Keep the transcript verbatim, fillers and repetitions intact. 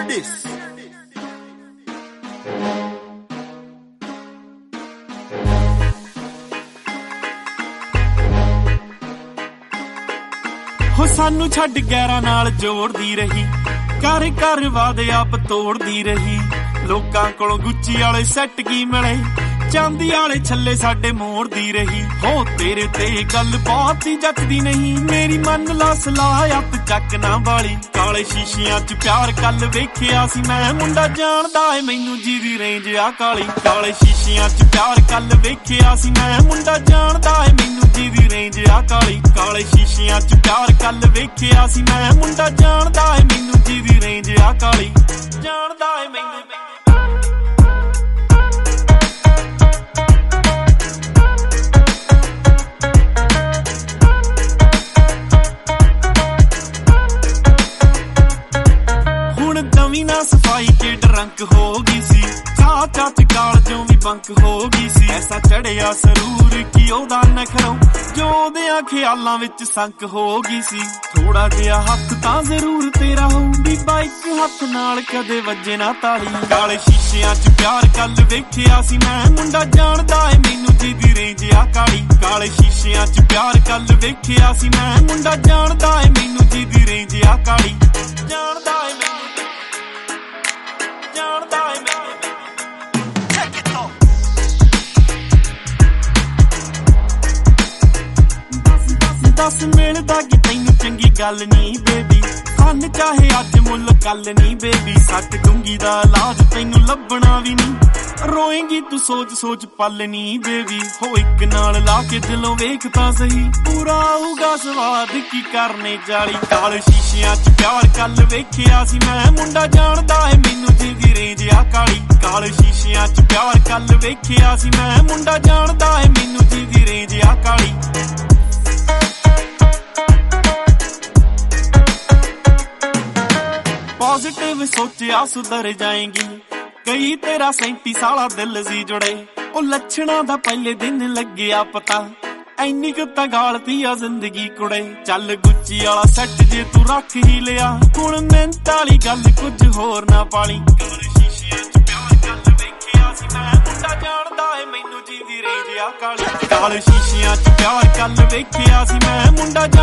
this. हो सानू छड्ड गैरां नाल जोड़दी रही, घर घर वादे आप तोड़दी रही। लोकां कोलों गुच्ची वाले सैट की मिले, चांदी वाले छल्ले साडे मोड़दी रही। हो तेरे ते गल बहुत ही जचदी नहीं, मेरी मन ला सलाह अत चक ना वाली। काले शीशियां च प्यार कल वेखिया सी मैं, मुंडा जानदा है मैनू जीदी रेंज आ काली। काले शीशियां च प्यार कल वेखिया सी मैं, मुंडा जानदा है मैनू जीदी रेंज आ काली। काले शीशियां च प्यार कल वेखिया सी मैं, मुंडा जानदा है मैनू जीदी रेंज आ काली। जानदा है मैनू ना सफाई के डरंक हो गई सी, चाचा च कालजों भी बंक हो गई सी। ऐसा चढ़िया सरूर की ओदा नखरों, जो ओदियां ख्यालां विच संक हो गई सी। थोड़ा जिहा हथ तां जरूर तेरा हो, बीबा इक हथ नाल कदे वजे ना ताली। काले शीशियां च प्यार कल वेखिया सी मैं, मुंडा जानदा है मैनू जीदी रेंज आ काली। काले शीशियां च प्यार कल वेखिया सी मैं, मुंडा जानदा है मैनू जीदी रेंज आ काली। जानदा है मैनू दस मिलदा कि तैनू चंगी गल नी बेबी, सन चाहे अज मुल कल नी बेबी। सट डूंगी दा इलाज तैनू लभना भी नी, रोएंगी तू सोच सोच पल नी बेबी। हो इक नाल ला के दिलों वेख तां सही, पूरा आऊगा स्वाद की करने जाली। काले शीशियां च प्यार कल वेखिया सी मैं, मुंडा जानदा है मैनू जीदी रेंज आ काली। काले शीशियां च प्यार कल वेखिया सी मैं, मुंडा जानदा है मैनू जीदी रेंज आ काली। पॉजिटिव सोचिया सुधर जाएंगी, कई तेरा सैंती साला दिल सी जुड़े। ओ लक्षणा दा पहले दिन लग्गिया पता, ऐनी कु तां गालती आ जिंदगी कुड़े। चल गुच्ची वाला सैट जे तू रख ही लिया, हुण मिहनत वाली गल कुछ होर ना पाली। काले शीशियां च प्यार कल वेखिया सी मैं, मुंडा जानदा है मैनू जीदी रेंज आ काली। काले शीशियां च प्यार कल वेखिया सी मैं, मुंडा